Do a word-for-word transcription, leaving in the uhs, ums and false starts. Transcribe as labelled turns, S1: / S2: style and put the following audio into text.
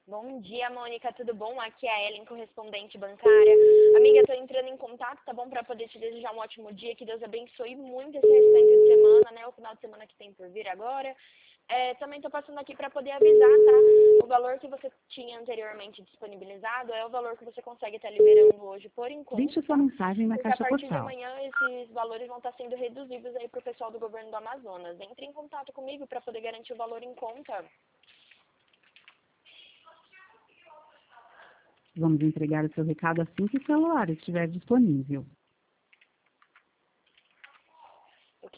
S1: Bom dia, Mônica, tudo bom? Aqui é a Ellen, correspondente bancária. Amiga, tô entrando em contato, tá bom? Pra poder te desejar um ótimo dia, que Deus abençoe muito esse restante de semana, né? O final de semana que tem por vir agora. É, também tô passando aqui pra poder avisar, tá? O valor que você tinha anteriormente disponibilizado é o valor que você consegue estar liberando hoje por enquanto.
S2: Deixe sua mensagem na
S1: Porque a
S2: caixa
S1: partir de
S2: postal.
S1: amanhã esses valores vão estar sendo reduzidos aí pro pessoal do governo do Amazonas. Entre em contato comigo pra poder garantir o valor em conta.
S2: Vamos entregar o seu recado assim que o celular estiver disponível.